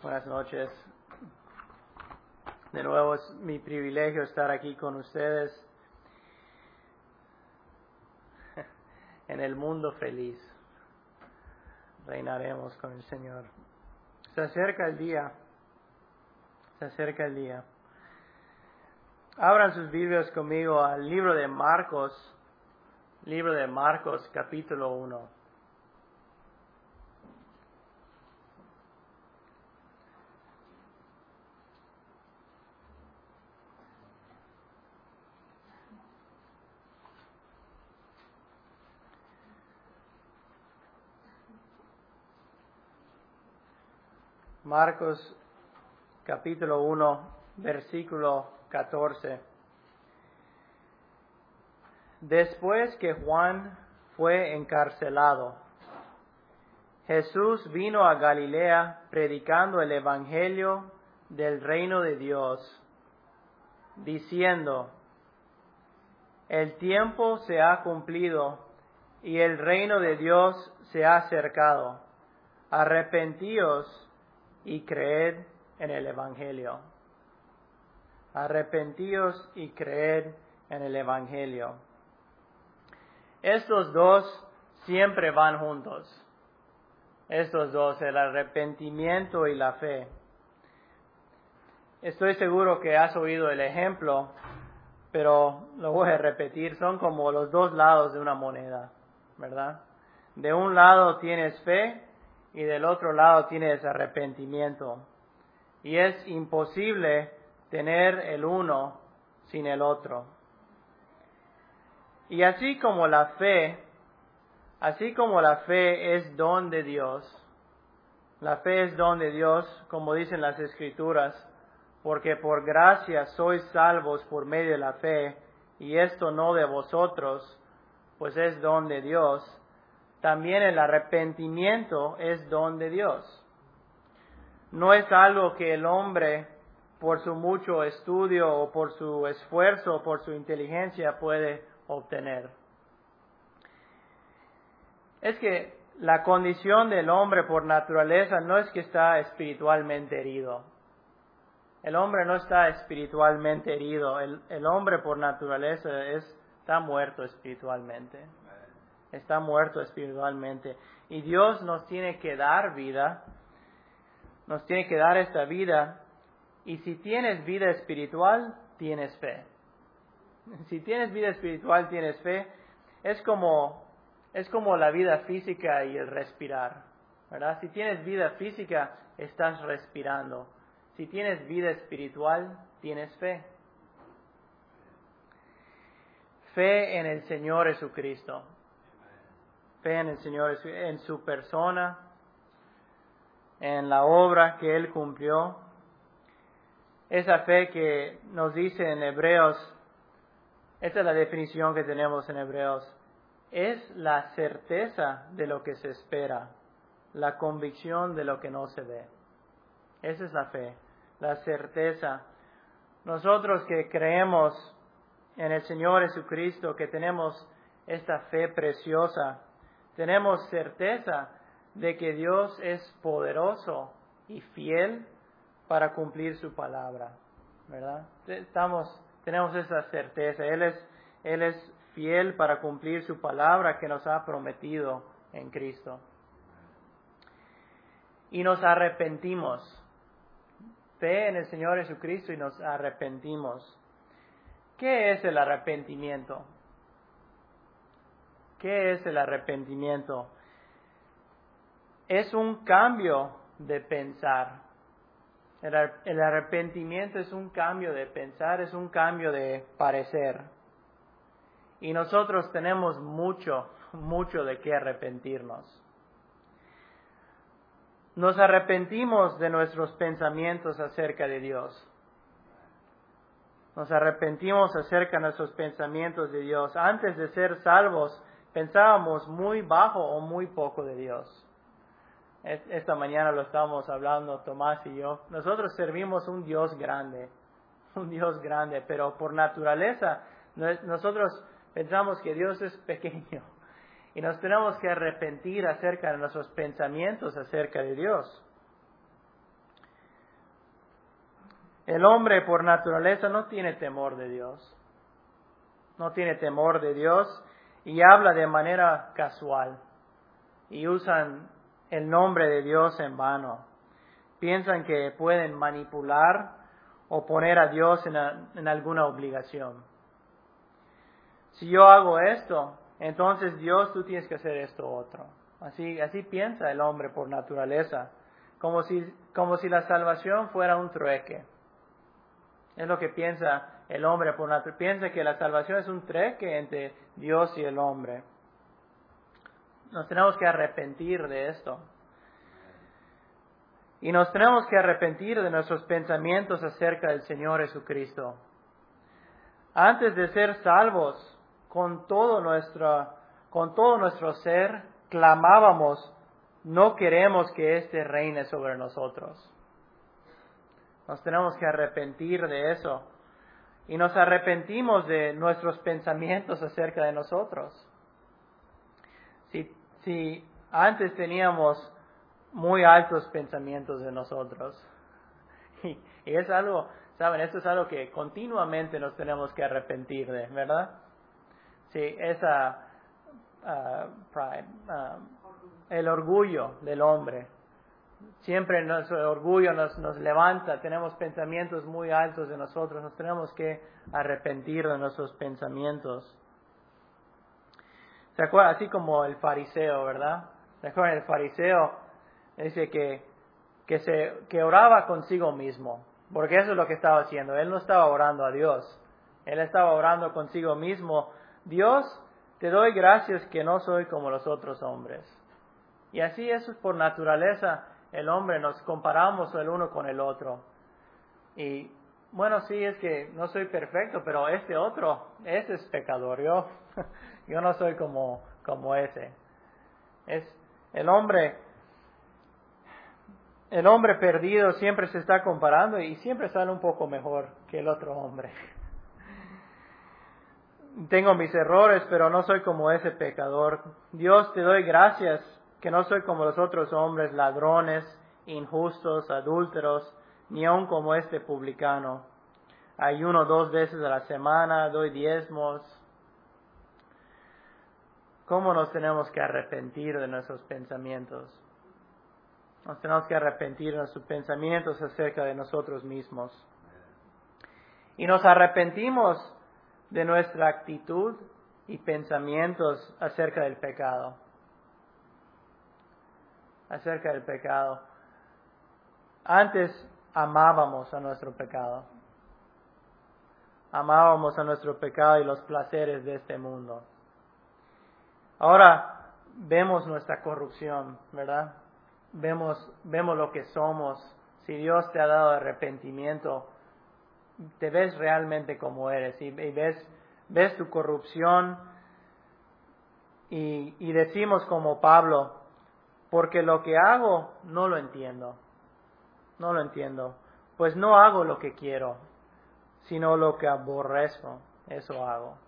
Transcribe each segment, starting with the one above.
Buenas noches. De nuevo es mi privilegio estar aquí con ustedes en el mundo feliz. Reinaremos con el Señor. Se acerca el día. Abran sus Biblias conmigo al libro de Marcos capítulo 1. Marcos capítulo 1, versículo 14. Después que Juan fue encarcelado, Jesús vino a Galilea predicando el evangelio del reino de Dios, diciendo: el tiempo se ha cumplido y el reino de Dios se ha acercado. Arrepentíos y creed en el evangelio. Arrepentíos y creed en el evangelio. Estos dos siempre van juntos. Estos dos, el arrepentimiento y la fe. Estoy seguro que has oído el ejemplo, pero lo voy a repetir. Son como los dos lados de una moneda, ¿verdad? De un lado tienes fe y del otro lado tienes arrepentimiento. Y es imposible tener el uno sin el otro. Y así como la fe es don de Dios, la fe es don de Dios, como dicen las Escrituras, porque por gracia sois salvos por medio de la fe, y esto no de vosotros, pues es don de Dios. También el arrepentimiento es don de Dios. No es algo que el hombre, por su mucho estudio o por su esfuerzo o por su inteligencia, puede obtener. Es que la condición del hombre por naturaleza no es que está espiritualmente herido. El hombre no está espiritualmente herido. El hombre por naturaleza está muerto espiritualmente. Está muerto espiritualmente. Y Dios nos tiene que dar vida. Nos tiene que dar esta vida. Y si tienes vida espiritual, tienes fe. Si tienes vida espiritual, tienes fe. Es como la vida física y el respirar, ¿verdad? Si tienes vida física, estás respirando. Si tienes vida espiritual, tienes fe. Fe en el Señor Jesucristo. Fe en el Señor, en su persona, en la obra que Él cumplió. Esa fe que nos dice en Hebreos, esta es la definición que tenemos en Hebreos, es la certeza de lo que se espera, la convicción de lo que no se ve. Esa es la fe, la certeza. Nosotros que creemos en el Señor Jesucristo, que tenemos esta fe preciosa, tenemos certeza de que Dios es poderoso y fiel para cumplir su palabra, ¿verdad? Tenemos esa certeza. Él es fiel para cumplir su palabra que nos ha prometido en Cristo. Y nos arrepentimos. Fe en el Señor Jesucristo y nos arrepentimos. ¿Qué es el arrepentimiento? ¿Qué es el arrepentimiento? Es un cambio de pensar. El arrepentimiento es un cambio de pensar, es un cambio de parecer. Y nosotros tenemos mucho de qué arrepentirnos. Nos arrepentimos de nuestros pensamientos acerca de Dios. Nos arrepentimos acerca de nuestros pensamientos de Dios. Antes de ser salvos, pensábamos muy bajo o muy poco de Dios. Esta mañana lo estábamos hablando Tomás y yo. Nosotros servimos un Dios grande, pero por naturaleza nosotros pensamos que Dios es pequeño y nos tenemos que arrepentir acerca de nuestros pensamientos acerca de Dios. El hombre por naturaleza no tiene temor de Dios. No tiene temor de Dios y habla de manera casual. Y usan el nombre de Dios en vano. Piensan que pueden manipular o poner a Dios en alguna obligación. Si yo hago esto, entonces Dios, tú tienes que hacer esto otro. Así piensa el hombre por naturaleza, como si la salvación fuera un trueque. Es lo que piensa el hombre por naturaleza. Piensa que la salvación es un trueque entre Dios y el hombre. Nos tenemos que arrepentir de esto. Y nos tenemos que arrepentir de nuestros pensamientos acerca del Señor Jesucristo. Antes de ser salvos, con todo nuestro ser, clamábamos, no queremos que éste reine sobre nosotros. Nos tenemos que arrepentir de eso. Y nos arrepentimos de nuestros pensamientos acerca de nosotros. Si antes teníamos muy altos pensamientos de nosotros. Y es algo, ¿saben? Esto es algo que continuamente nos tenemos que arrepentir de, ¿verdad? Sí, esa pride, el orgullo del hombre. Siempre nuestro orgullo nos levanta, tenemos pensamientos muy altos de nosotros, nos tenemos que arrepentir de nuestros pensamientos. ¿Se acuerdan? Así como el fariseo, ¿verdad? ¿Se acuerdan? El fariseo dice que oraba consigo mismo, porque eso es lo que estaba haciendo. Él no estaba orando a Dios, él estaba orando consigo mismo. Dios, te doy gracias que no soy como los otros hombres. Y así eso es por naturaleza. El hombre nos comparamos el uno con el otro. Y bueno, sí, es que no soy perfecto, pero ese es pecador. Yo no soy como ese. El hombre perdido siempre se está comparando y siempre sale un poco mejor que el otro hombre. Tengo mis errores, pero no soy como ese pecador. Dios, te doy gracias que no soy como los otros hombres, ladrones, injustos, adúlteros, ni aun como este publicano. Ayuno 2 veces a la semana, doy diezmos. ¿Cómo nos tenemos que arrepentir de nuestros pensamientos? Nos tenemos que arrepentir de nuestros pensamientos acerca de nosotros mismos. Y nos arrepentimos de nuestra actitud y pensamientos acerca del pecado. Acerca del pecado. Antes amábamos a nuestro pecado. Amábamos a nuestro pecado y los placeres de este mundo. Ahora vemos nuestra corrupción, ¿verdad? Vemos lo que somos. Si Dios te ha dado arrepentimiento, te ves realmente como eres y ves tu corrupción y decimos como Pablo, porque lo que hago no lo entiendo. No lo entiendo. Pues no hago lo que quiero, sino lo que aborrezco. Eso hago.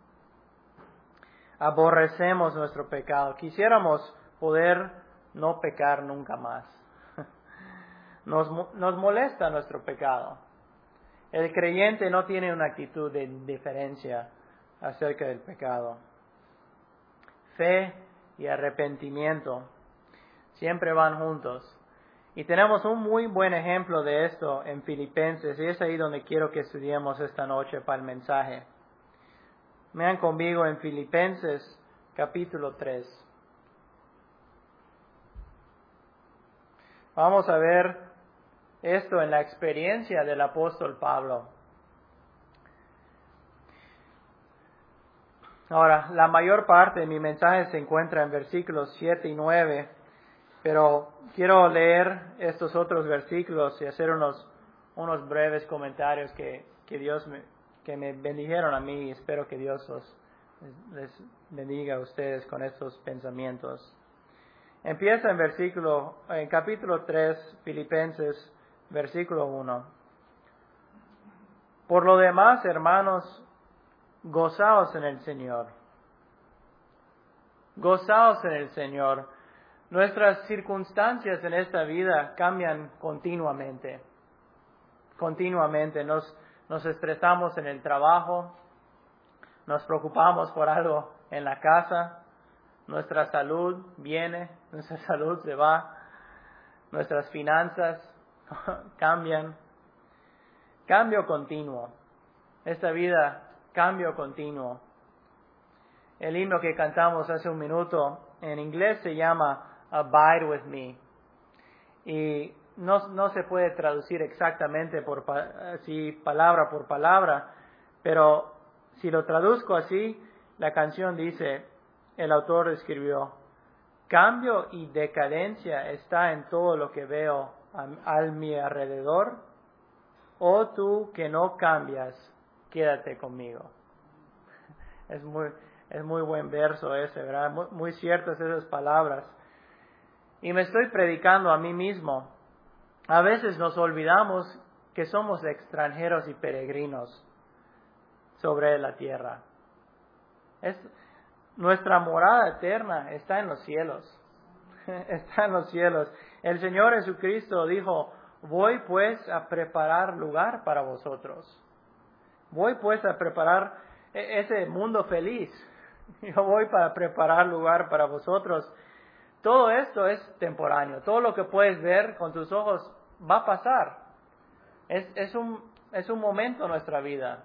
Aborrecemos nuestro pecado. Quisiéramos poder no pecar nunca más. Nos molesta nuestro pecado. El creyente no tiene una actitud de indiferencia acerca del pecado. Fe y arrepentimiento siempre van juntos. Y tenemos un muy buen ejemplo de esto en Filipenses, y es ahí donde quiero que estudiemos esta noche para el mensaje. Vean conmigo en Filipenses capítulo 3. Vamos a ver esto en la experiencia del apóstol Pablo. Ahora, la mayor parte de mi mensaje se encuentra en versículos 7 y 9, pero quiero leer estos otros versículos y hacer unos breves comentarios que me bendijeron a mí, y espero que Dios les bendiga a ustedes con estos pensamientos. Empieza en capítulo 3, Filipenses, versículo 1. Por lo demás, hermanos, gozaos en el Señor. Gozaos en el Señor. Nuestras circunstancias en esta vida cambian continuamente. continuamente. Nos estresamos en el trabajo, nos preocupamos por algo en la casa, nuestra salud viene, nuestra salud se va, nuestras finanzas cambian. Cambio continuo. Esta vida, cambio continuo. El himno que cantamos hace un minuto en inglés se llama Abide with Me. Y no se puede traducir exactamente así palabra por palabra, pero si lo traduzco así, la canción dice, el autor escribió, cambio y decadencia está en todo lo que veo a mi alrededor. Oh tú que no cambias, quédate conmigo. Es muy buen verso ese, ¿verdad? Muy ciertas esas palabras. Y me estoy predicando a mí mismo. A veces nos olvidamos que somos extranjeros y peregrinos sobre la tierra. Nuestra morada eterna está en los cielos. Está en los cielos. El Señor Jesucristo dijo, voy pues a preparar lugar para vosotros. Voy pues a preparar ese mundo feliz. Yo voy para preparar lugar para vosotros. Todo esto es temporáneo. Todo lo que puedes ver con tus ojos va a pasar. Es un momento en nuestra vida.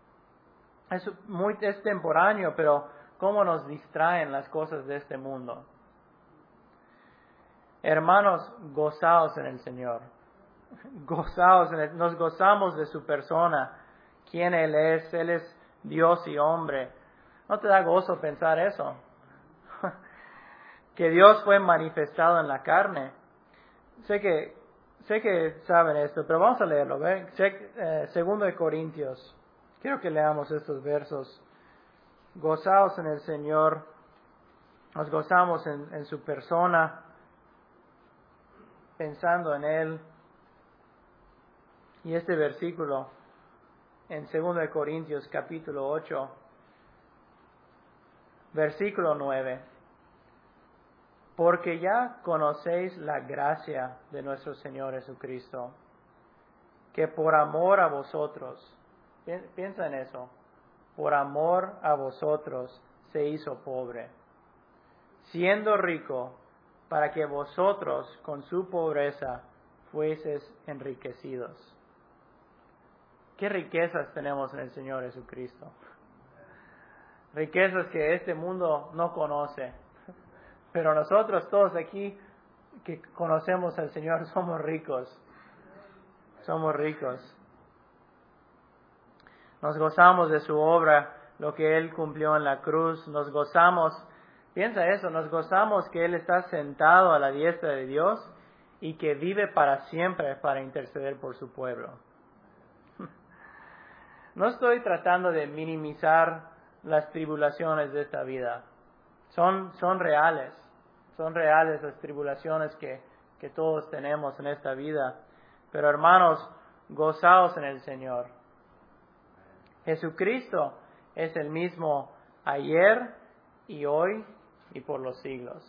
Es temporáneo, pero cómo nos distraen las cosas de este mundo. Hermanos, gozaos en el Señor. Gozaos en Él. Nos gozamos de su persona. ¿Quién Él es Dios y hombre. ¿No te da gozo pensar eso? Que Dios fue manifestado en la carne. Sé que saben esto, pero vamos a leerlo. ¿Ven? Segundo de Corintios. Quiero que leamos estos versos. Gozaos en el Señor. Nos gozamos en su persona, pensando en Él. Y este versículo en 2 de Corintios capítulo 8, versículo 9. Porque ya conocéis la gracia de nuestro Señor Jesucristo, que por amor a vosotros, piensa en eso, por amor a vosotros se hizo pobre, siendo rico, para que vosotros con su pobreza fueseis enriquecidos. ¿Qué riquezas tenemos en el Señor Jesucristo? Riquezas que este mundo no conoce. Pero nosotros todos aquí que conocemos al Señor somos ricos. Somos ricos. Nos gozamos de su obra, lo que Él cumplió en la cruz. Nos gozamos, piensa eso, nos gozamos que Él está sentado a la diestra de Dios y que vive para siempre para interceder por su pueblo. No estoy tratando de minimizar las tribulaciones de esta vida. Son reales. Son reales las tribulaciones que todos tenemos en esta vida. Pero hermanos, gozaos en el Señor. Jesucristo es el mismo ayer y hoy y por los siglos.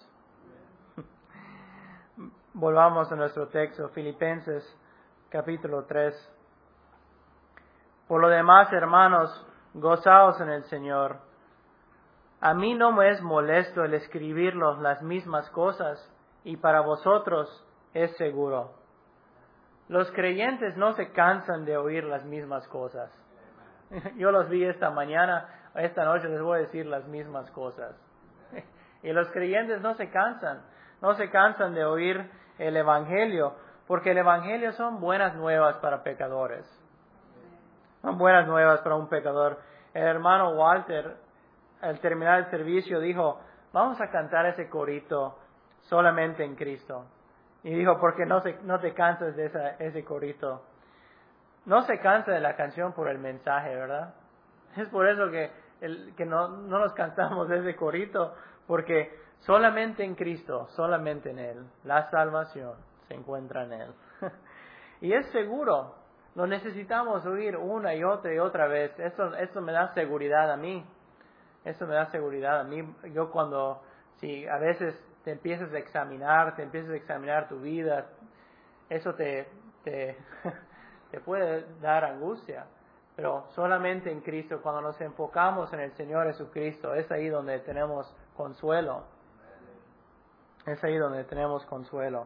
Volvamos a nuestro texto, Filipenses capítulo 3. Por lo demás, hermanos, gozaos en el Señor. A mí no me es molesto el escribirlos las mismas cosas, y para vosotros es seguro. Los creyentes no se cansan de oír las mismas cosas. Yo los vi esta noche les voy a decir las mismas cosas. Y los creyentes no se cansan de oír el Evangelio, porque el Evangelio son buenas nuevas para pecadores. Son buenas nuevas para un pecador. El hermano Walter, al terminar el servicio, dijo, vamos a cantar ese corito solamente en Cristo. Y dijo, porque no te cansas de ese corito. No se cansa de la canción por el mensaje, ¿verdad? Es por eso que no nos cansamos de ese corito, porque solamente en Cristo, solamente en Él, la salvación se encuentra en Él. Y es seguro, lo necesitamos oír una y otra vez. Esto me da seguridad a mí. Eso me da seguridad a mí. Yo si a veces te empiezas a examinar tu vida, eso te te puede dar angustia. Pero solamente en Cristo, cuando nos enfocamos en el Señor Jesucristo, es ahí donde tenemos consuelo. Es ahí donde tenemos consuelo.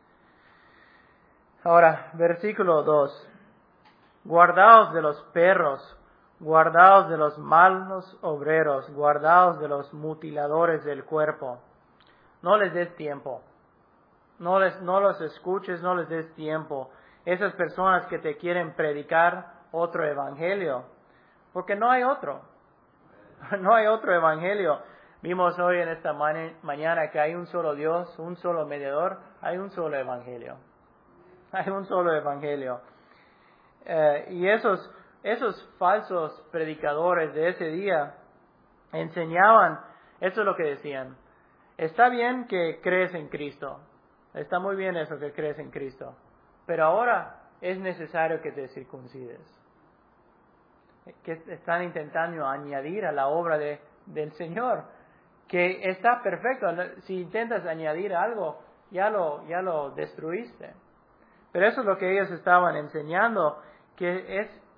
Ahora, versículo 2. Guardaos de los perros, guardaos de los malos obreros, guardaos de los mutiladores del cuerpo. No les des tiempo. No los escuches, no les des tiempo. Esas personas que te quieren predicar otro evangelio. Porque no hay otro. No hay otro evangelio. Vimos hoy en esta mañana que hay un solo Dios, un solo mediador, hay un solo evangelio. Hay un solo evangelio. Y esos falsos predicadores de ese día enseñaban, eso es lo que decían. Está bien que crees en Cristo. Está muy bien eso que crees en Cristo. Pero ahora es necesario que te circuncides. Que están intentando añadir a la obra del Señor. Que está perfecto. Si intentas añadir algo, ya lo destruiste. Pero eso es lo que ellos estaban enseñando, que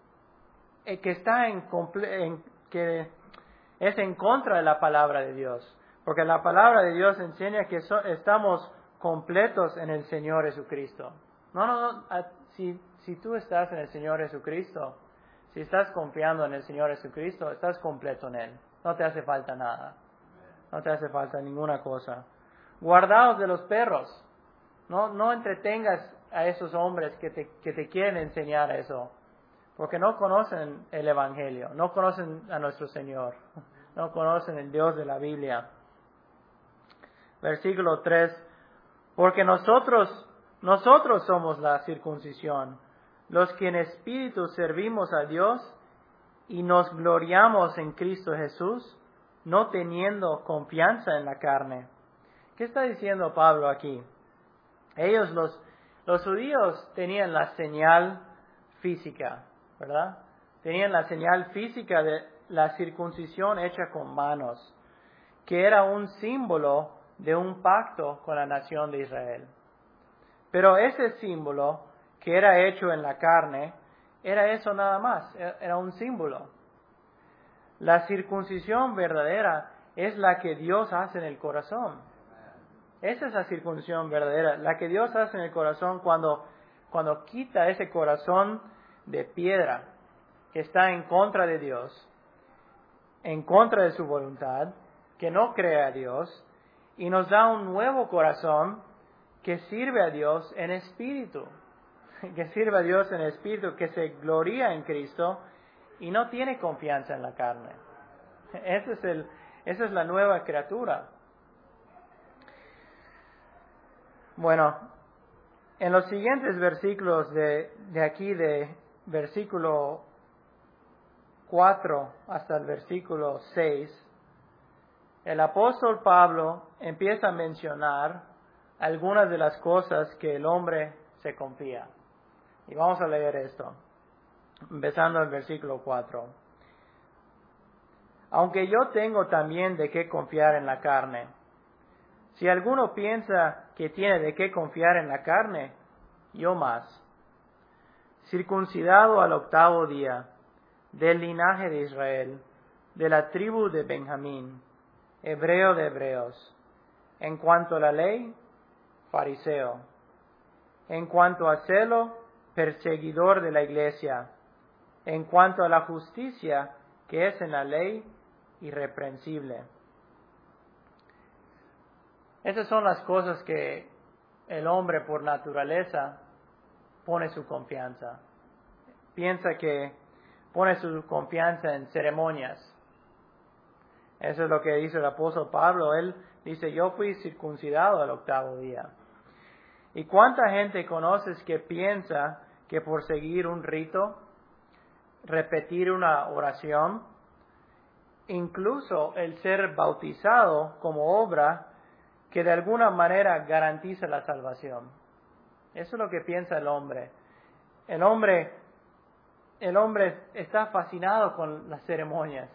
es en contra de la palabra de Dios. Porque la palabra de Dios enseña que estamos completos en el Señor Jesucristo. No. Si tú estás en el Señor Jesucristo, si estás confiando en el Señor Jesucristo, estás completo en Él. No te hace falta nada. No te hace falta ninguna cosa. Guardaos de los perros. No entretengas a esos hombres que te quieren enseñar eso. Porque no conocen el Evangelio. No conocen a nuestro Señor. No conocen el Dios de la Biblia. Versículo 3. Porque nosotros somos la circuncisión, los que en espíritu servimos a Dios y nos gloriamos en Cristo Jesús, no teniendo confianza en la carne. ¿Qué está diciendo Pablo aquí? Ellos, los judíos, tenían la señal física, ¿verdad? Tenían la señal física de la circuncisión hecha con manos, que era un símbolo de un pacto con la nación de Israel. Pero ese símbolo que era hecho en la carne, era eso nada más, era un símbolo. La circuncisión verdadera es la que Dios hace en el corazón. Esa es la circuncisión verdadera, la que Dios hace en el corazón cuando quita ese corazón de piedra que está en contra de Dios, en contra de su voluntad, que no cree a Dios, y nos da un nuevo corazón que sirve a Dios en espíritu, que se gloria en Cristo y no tiene confianza en la carne. Esa es la nueva criatura. Bueno, en los siguientes versículos de aquí, de versículo 4 hasta el versículo 6, el apóstol Pablo empieza a mencionar algunas de las cosas que el hombre se confía. Y vamos a leer esto, empezando el versículo 4. Aunque yo tengo también de qué confiar en la carne. Si alguno piensa que tiene de qué confiar en la carne, yo más. Circuncidado al 8º día, del linaje de Israel, de la tribu de Benjamín, hebreo de hebreos. En cuanto a la ley, fariseo. En cuanto a celo, perseguidor de la iglesia. En cuanto a la justicia que es en la ley, irreprensible. Esas son las cosas que el hombre por naturaleza pone su confianza. Piensa que pone su confianza en ceremonias. Eso es lo que dice el apóstol Pablo. Él dice, yo fui circuncidado al 8º día. ¿Y cuánta gente conoces que piensa que por seguir un rito, repetir una oración, incluso el ser bautizado como obra, que de alguna manera garantiza la salvación? Eso es lo que piensa el hombre. El hombre está fascinado con las ceremonias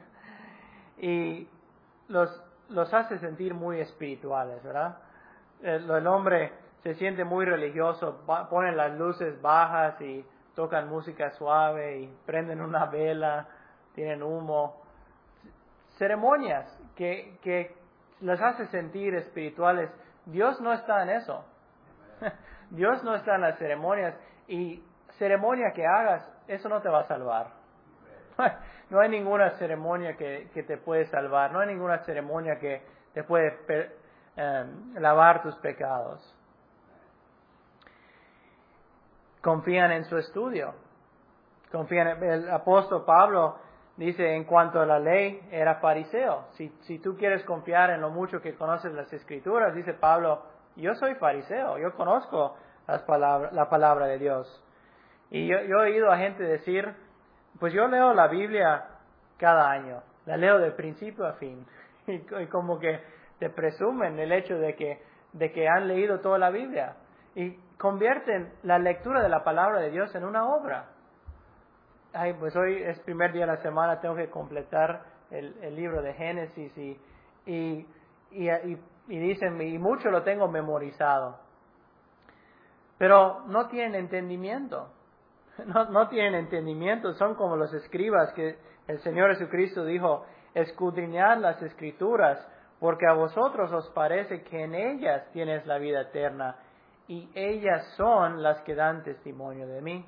y los hace sentir muy espirituales, ¿verdad? El hombre se siente muy religioso, pone las luces bajas y tocan música suave y prenden una vela, tienen humo. Ceremonias que les hace sentir espirituales. Dios no está en eso. Dios no está en las ceremonias, y ceremonia que hagas, eso no te va a salvar. No hay ninguna ceremonia que te puede salvar, no hay ninguna ceremonia que te puede lavar tus pecados. Confían en su estudio. El apóstol Pablo dice, en cuanto a la ley, era fariseo. Si tú quieres confiar en lo mucho que conoces las Escrituras, dice Pablo, yo soy fariseo, yo conozco la palabra de Dios. Y yo he oído a gente decir, pues yo leo la Biblia cada año, la leo de principio a fin. Y como que te presumen el hecho de que han leído toda la Biblia. Y convierten la lectura de la palabra de Dios en una obra. Ay, pues hoy es primer día de la semana, tengo que completar el libro de Génesis y dicen, y mucho lo tengo memorizado. Pero no tienen entendimiento. No tienen entendimiento, son como los escribas que el Señor Jesucristo dijo, escudriñad las Escrituras, porque a vosotros os parece que en ellas tienes la vida eterna, y ellas son las que dan testimonio de mí.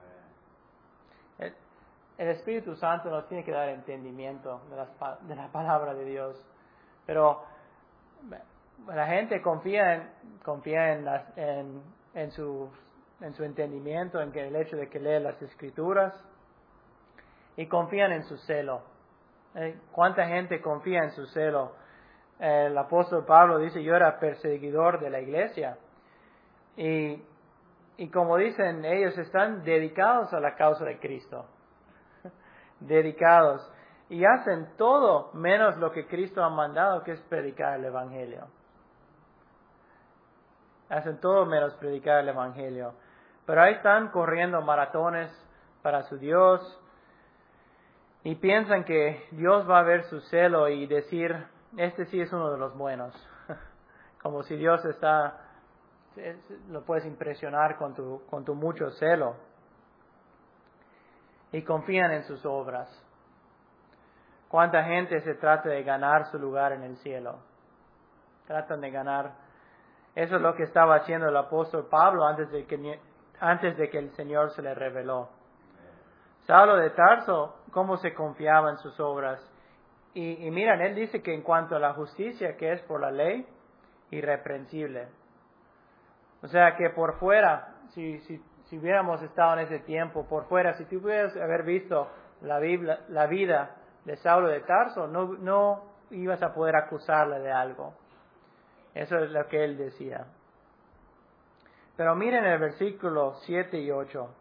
El Espíritu Santo nos tiene que dar entendimiento de la palabra de Dios. Pero la gente confía en su entendimiento, en que el hecho de que lee las Escrituras, y confían en su celo. ¿Cuánta gente confía en su celo? El apóstol Pablo dice, yo era perseguidor de la iglesia. Y como dicen, ellos están dedicados a la causa de Cristo. Dedicados. Y hacen todo menos lo que Cristo ha mandado, que es predicar el Evangelio. Hacen todo menos predicar el Evangelio. Pero ahí están corriendo maratones para su Dios. Y piensan que Dios va a ver su celo y decir, este sí es uno de los buenos. Como si Dios lo puedes impresionar con tu mucho celo. Y confían en sus obras. ¿Cuánta gente se trata de ganar su lugar en el cielo? Tratan de ganar. Eso es lo que estaba haciendo el apóstol Pablo antes de que el Señor se le reveló. Saulo de Tarso, cómo se confiaba en sus obras. Y miren, él dice que en cuanto a la justicia que es por la ley, irreprensible. O sea que por fuera, si hubiéramos estado en ese tiempo, por fuera, si tú pudieras haber visto la vida de Saulo de Tarso, no ibas a poder acusarle de algo. Eso es lo que él decía. Pero miren el versículo 7 y 8.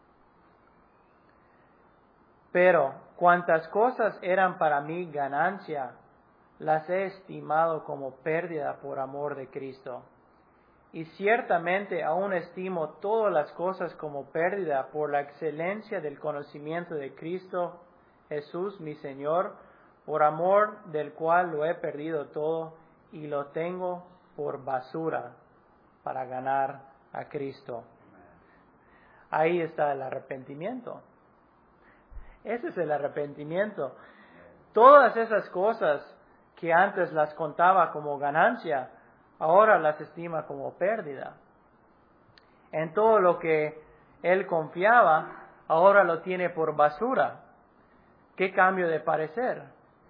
Pero cuantas cosas eran para mí ganancia, las he estimado como pérdida por amor de Cristo. Y ciertamente aún estimo todas las cosas como pérdida por la excelencia del conocimiento de Cristo Jesús mi Señor, por amor del cual lo he perdido todo y lo tengo por basura para ganar a Cristo. Ahí está el arrepentimiento. Ese es el arrepentimiento. Todas esas cosas que antes las contaba como ganancia, ahora las estima como pérdida. En todo lo que él confiaba, ahora lo tiene por basura. ¿Qué cambio de parecer?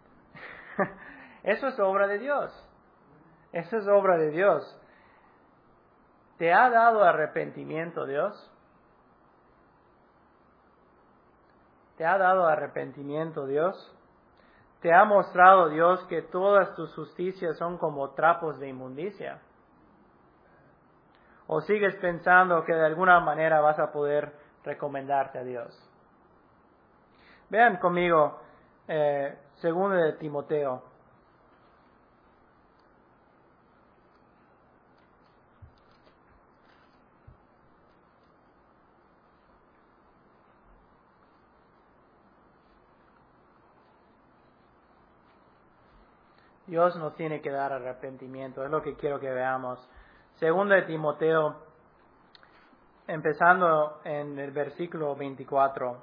Eso es obra de Dios. Eso es obra de Dios. ¿Te ha dado arrepentimiento Dios? ¿Te ha dado arrepentimiento Dios? ¿Te ha mostrado Dios que todas tus justicias son como trapos de inmundicia? ¿O sigues pensando que de alguna manera vas a poder recomendarte a Dios? Vean conmigo, 2 de Timoteo. Dios nos tiene que dar arrepentimiento, es lo que quiero que veamos. 2 de Timoteo, empezando en el versículo 24.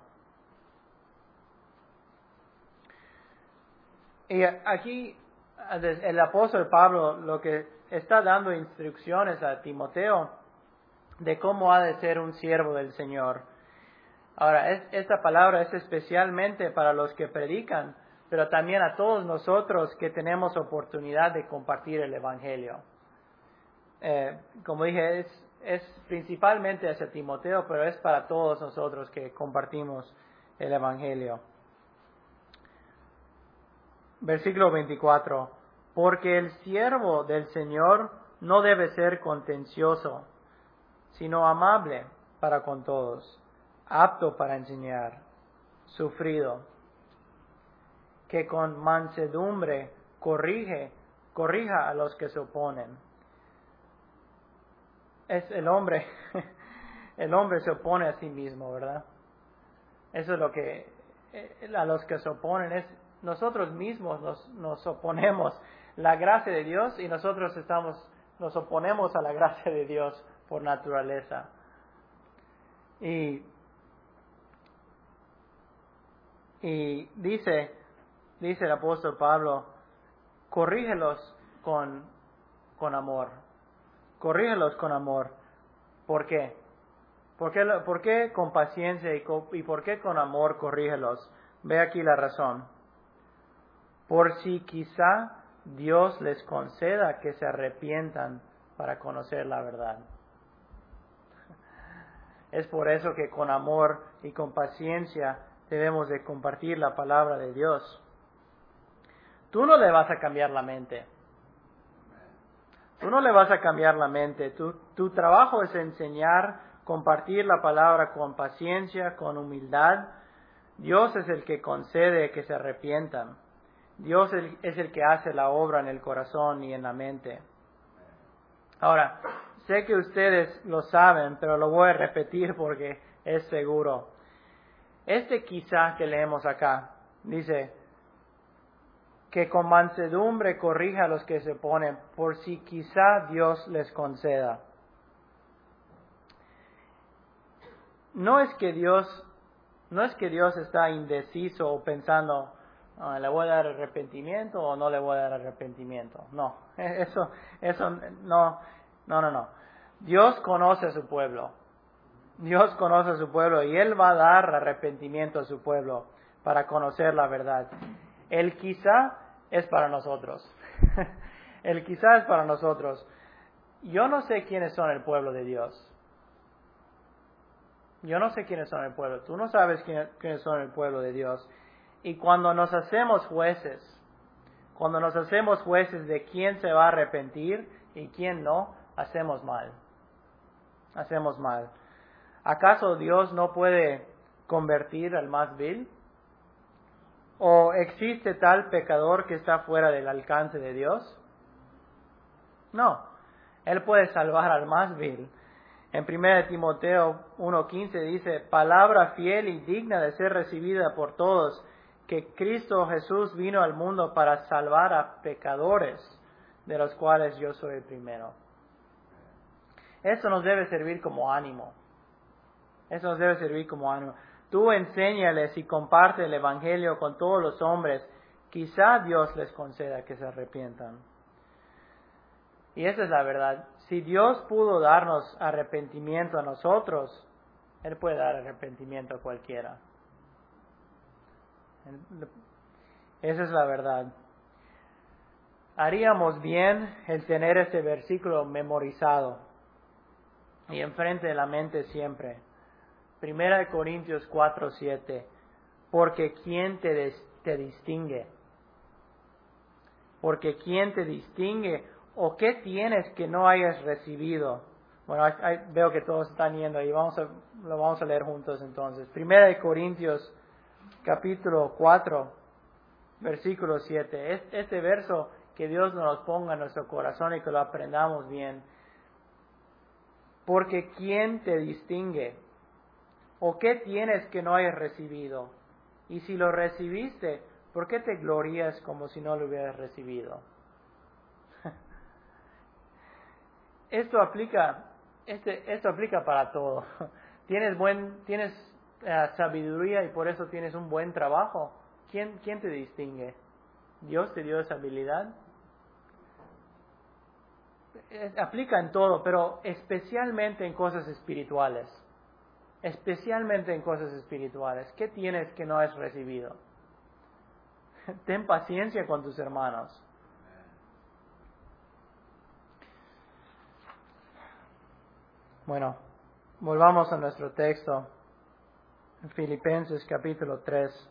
Y aquí el apóstol Pablo lo que está dando instrucciones a Timoteo de cómo ha de ser un siervo del Señor. Ahora, esta palabra es especialmente para los que predican, pero también a todos nosotros que tenemos oportunidad de compartir el Evangelio. Como dije, es principalmente hacia Timoteo, pero es para todos nosotros que compartimos el Evangelio. Versículo 24. Porque el siervo del Señor no debe ser contencioso, sino amable para con todos, apto para enseñar, sufrido, que con mansedumbre corrija a los que se oponen. Es el hombre se opone a sí mismo, ¿verdad? Eso es lo que a los que se oponen es nosotros mismos nos oponemos la gracia de Dios y nosotros nos oponemos a la gracia de Dios por naturaleza. Y dice el apóstol Pablo, corrígelos con amor. Corrígelos con amor. ¿Por qué? ¿Por qué con paciencia y por qué con amor corrígelos? Ve aquí la razón. Por si quizá Dios les conceda que se arrepientan para conocer la verdad. Es por eso que con amor y con paciencia debemos de compartir la palabra de Dios. Tú no le vas a cambiar la mente. Tú no le vas a cambiar la mente. Tu trabajo es enseñar, compartir la palabra con paciencia, con humildad. Dios es el que concede que se arrepientan. Dios es el que hace la obra en el corazón y en la mente. Ahora, sé que ustedes lo saben, pero lo voy a repetir porque es seguro. Quizá que leemos acá, dice que con mansedumbre corrija a los que se oponen, por si quizá Dios les conceda. No es que Dios está indeciso o pensando, ¿le voy a dar arrepentimiento o no le voy a dar arrepentimiento? No, eso no. Dios conoce a su pueblo. Dios conoce a su pueblo y Él va a dar arrepentimiento a su pueblo para conocer la verdad. El quizá es para nosotros. El quizá es para nosotros. Yo no sé quiénes son el pueblo de Dios. Yo no sé quiénes son el pueblo. Tú no sabes quiénes son el pueblo de Dios. Y cuando nos hacemos jueces de quién se va a arrepentir y quién no, hacemos mal. Hacemos mal. ¿Acaso Dios no puede convertir al más vil? ¿O existe tal pecador que está fuera del alcance de Dios? No. Él puede salvar al más vil. En 1 Timoteo 1:15 dice, palabra fiel y digna de ser recibida por todos, que Cristo Jesús vino al mundo para salvar a pecadores, de los cuales yo soy el primero. Eso nos debe servir como ánimo. Tú enséñales y comparte el Evangelio con todos los hombres. Quizá Dios les conceda que se arrepientan. Y esa es la verdad. Si Dios pudo darnos arrepentimiento a nosotros, Él puede dar arrepentimiento a cualquiera. Esa es la verdad. Haríamos bien el tener este versículo memorizado y enfrente de la mente siempre. 1 Corintios 4:7. Porque ¿quién te distingue? Porque ¿quién te distingue? ¿O qué tienes que no hayas recibido? Bueno, veo que todos están yendo ahí. Lo vamos a leer juntos entonces. 1 Corintios capítulo 4, versículo 7. Este verso, que Dios nos ponga en nuestro corazón y que lo aprendamos bien. Porque ¿quién te distingue? ¿O qué tienes que no hayas recibido? Y si lo recibiste, ¿por qué te glorías como si no lo hubieras recibido? Esto aplica Esto aplica para todo. Tienes sabiduría y por eso tienes un buen trabajo. ¿Quién te distingue? ¿Dios te dio esa habilidad? Aplica en todo, pero especialmente en cosas espirituales. Especialmente en cosas espirituales. ¿Qué tienes que no has recibido? Ten paciencia con tus hermanos. Bueno, volvamos a nuestro texto. En Filipenses capítulo 3.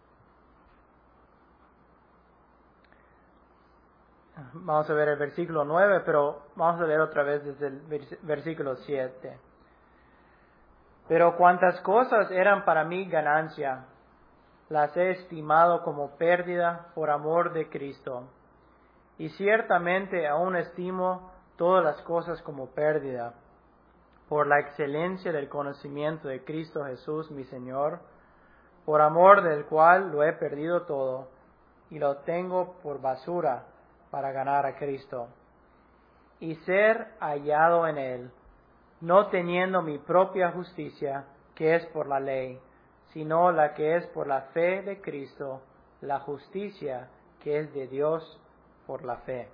Vamos a ver el versículo 9, pero vamos a leer otra vez desde el versículo 7. Pero cuantas cosas eran para mí ganancia, las he estimado como pérdida por amor de Cristo. Y ciertamente aún estimo todas las cosas como pérdida, por la excelencia del conocimiento de Cristo Jesús mi Señor, por amor del cual lo he perdido todo, y lo tengo por basura para ganar a Cristo, y ser hallado en Él, no teniendo mi propia justicia, que es por la ley, sino la que es por la fe de Cristo, la justicia que es de Dios por la fe.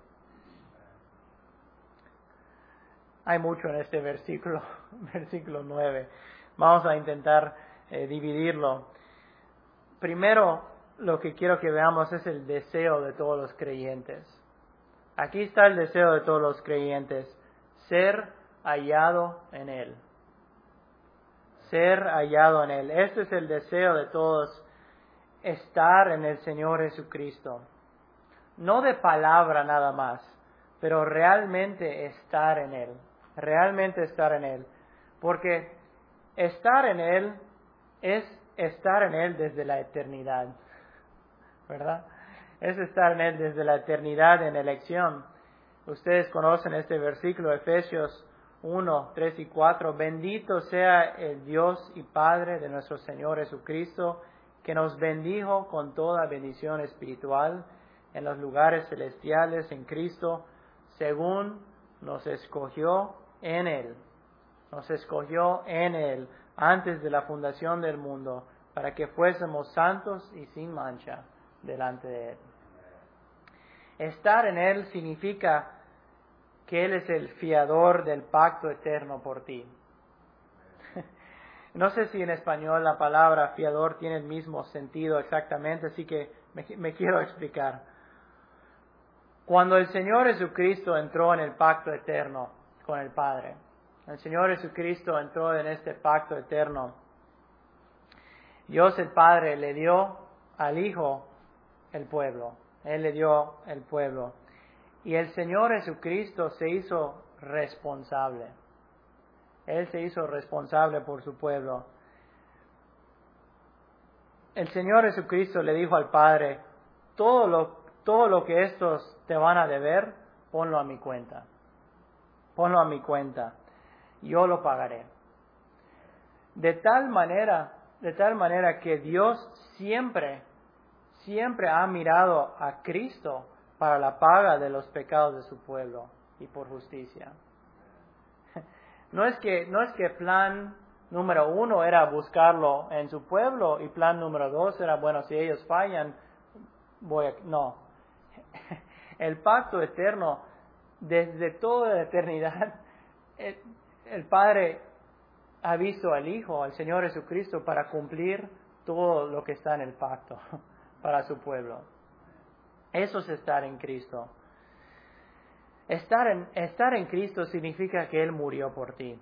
Hay mucho en este versículo 9. Vamos a intentar dividirlo. Primero, lo que quiero que veamos es el deseo de todos los creyentes. Aquí está el deseo de todos los creyentes, ser hallado en Él. Ser hallado en Él. Este es el deseo de todos, estar en el Señor Jesucristo. No de palabra nada más, pero realmente estar en Él. Realmente estar en Él. Porque estar en Él es estar en Él desde la eternidad. ¿Verdad? Es estar en Él desde la eternidad en elección. Ustedes conocen este versículo, Efesios 1, 3 y 4. Bendito sea el Dios y Padre de nuestro Señor Jesucristo, que nos bendijo con toda bendición espiritual en los lugares celestiales en Cristo, según nos escogió en Él. Nos escogió en Él antes de la fundación del mundo, para que fuésemos santos y sin mancha delante de Él. Estar en Él significa que Él es el fiador del pacto eterno por ti. No sé si en español la palabra fiador tiene el mismo sentido exactamente, así que me quiero explicar. Cuando el Señor Jesucristo entró en el pacto eterno con el Padre, el Señor Jesucristo entró en este pacto eterno, Dios el Padre le dio al Hijo el pueblo. Él le dio el pueblo. Y el Señor Jesucristo se hizo responsable. Él se hizo responsable por su pueblo. El Señor Jesucristo le dijo al Padre, todo lo que estos te van a deber, ponlo a mi cuenta. Ponlo a mi cuenta. Yo lo pagaré. De tal manera que Dios siempre ha mirado a Cristo para la paga de los pecados de su pueblo y por justicia. No es que plan número 1 era buscarlo en su pueblo y plan número 2 era, bueno, si ellos fallan, no. El pacto eterno, desde toda la eternidad, el Padre ha visto al Hijo, al Señor Jesucristo, para cumplir todo lo que está en el pacto para su pueblo. Eso es estar en Cristo. Estar en Cristo significa que Él murió por ti.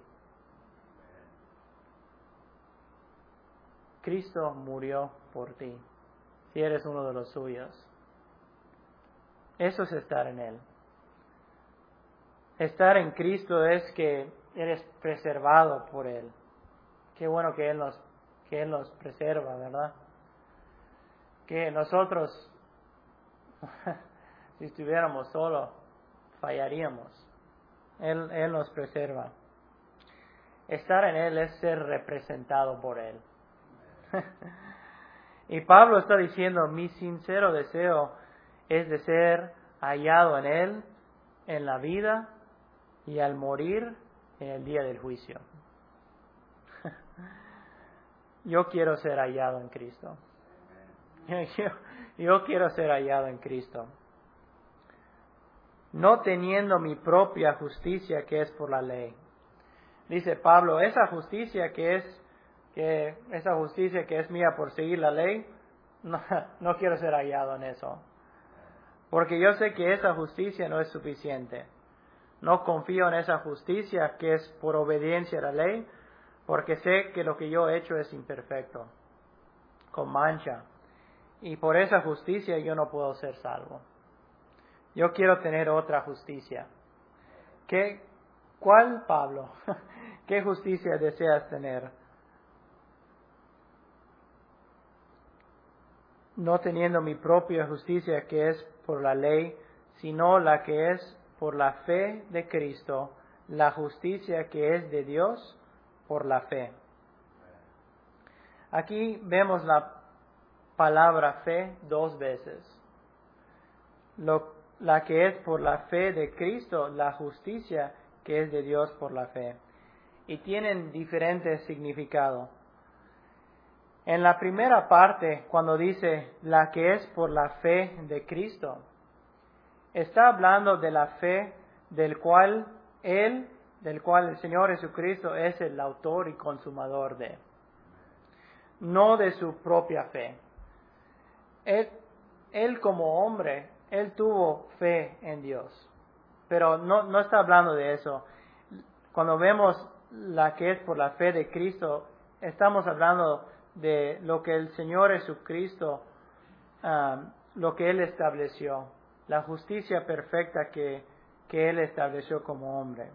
Cristo murió por ti, si eres uno de los suyos. Eso es estar en Él. Estar en Cristo es que eres preservado por Él. Qué bueno que Él nos preserva, ¿verdad? Que nosotros, si estuviéramos solos, fallaríamos. Él nos preserva. Estar en Él es ser representado por Él. Y Pablo está diciendo, mi sincero deseo es de ser hallado en Él, en la vida, y al morir en el día del juicio. Yo quiero ser hallado en Cristo. Yo quiero ser hallado en Cristo. No teniendo mi propia justicia que es por la ley. Dice Pablo, esa justicia que es mía por seguir la ley, no quiero ser hallado en eso. Porque yo sé que esa justicia no es suficiente. No confío en esa justicia que es por obediencia a la ley, porque sé que lo que yo he hecho es imperfecto, con mancha. Y por esa justicia yo no puedo ser salvo. Yo quiero tener otra justicia. ¿Cuál, Pablo? ¿Qué justicia deseas tener? No teniendo mi propia justicia que es por la ley, sino la que es por la fe de Cristo, la justicia que es de Dios por la fe. Aquí vemos la palabra fe 2 veces. La que es por la fe de Cristo, la justicia que es de Dios por la fe. Y tienen diferentes significados. En la primera parte, cuando dice la que es por la fe de Cristo, está hablando de la fe del cual el Señor Jesucristo es el autor y consumador de. No de su propia fe. Él como hombre, él tuvo fe en Dios. Pero no está hablando de eso. Cuando vemos la que es por la fe de Cristo, estamos hablando de lo que el Señor Jesucristo, lo que Él estableció, la justicia perfecta que Él estableció como hombre.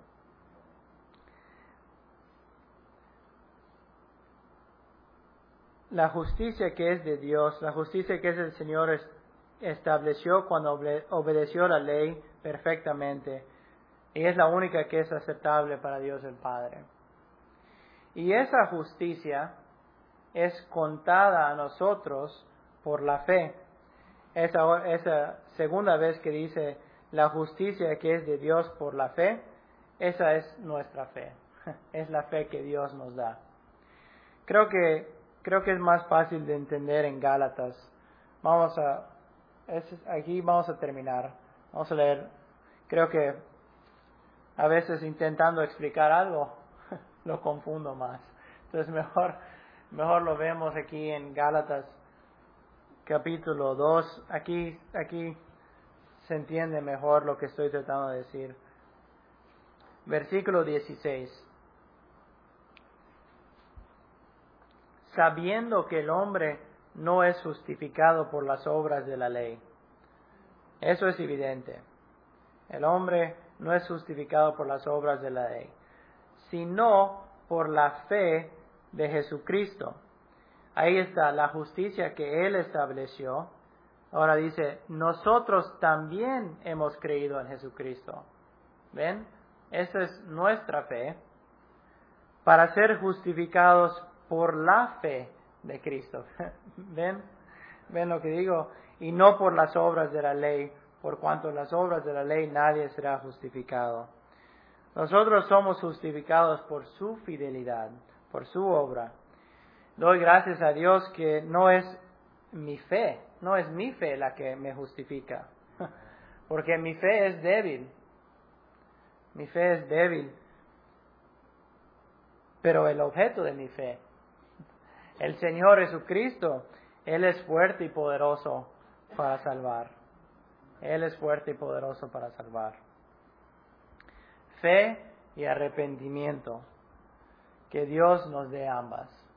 La justicia que es de Dios, la justicia que es el Señor estableció cuando obedeció la ley perfectamente, y es la única que es aceptable para Dios el Padre. Y esa justicia es contada a nosotros por la fe. Esa segunda vez que dice la justicia que es de Dios por la fe, esa es nuestra fe. Es la fe que Dios nos da. Creo que es más fácil de entender en Gálatas. Aquí vamos a terminar. Vamos a leer. Creo que a veces intentando explicar algo, lo confundo más. Entonces mejor lo vemos aquí en Gálatas capítulo 2. Aquí se entiende mejor lo que estoy tratando de decir. Versículo 16. Sabiendo que el hombre no es justificado por las obras de la ley. Eso es evidente. El hombre no es justificado por las obras de la ley, sino por la fe de Jesucristo. Ahí está la justicia que Él estableció. Ahora dice, nosotros también hemos creído en Jesucristo. ¿Ven? Esa es nuestra fe. Para ser justificados por la fe de Cristo. ¿Ven? ¿Ven lo que digo? Y no por las obras de la ley, por cuanto en las obras de la ley nadie será justificado. Nosotros somos justificados por su fidelidad, por su obra. Doy gracias a Dios que no es mi fe la que me justifica, porque mi fe es débil. Mi fe es débil, pero el objeto de mi fe, el Señor Jesucristo, Él es fuerte y poderoso para salvar. Él es fuerte y poderoso para salvar. Fe y arrepentimiento. Que Dios nos dé ambas.